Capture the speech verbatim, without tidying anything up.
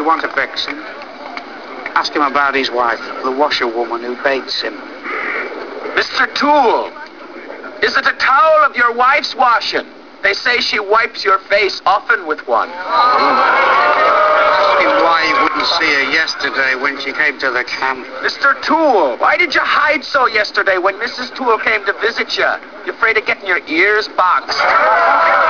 you want a vixen? Ask him about his wife, the washerwoman who baits him. Mister Toole, is it a towel of your wife's washing? They say she wipes your face often with one. Ask him why he wouldn't see her yesterday when she came to the camp. Mister Toole, why did you hide so yesterday when Missus Toole came to visit you? You afraid of getting your ears boxed?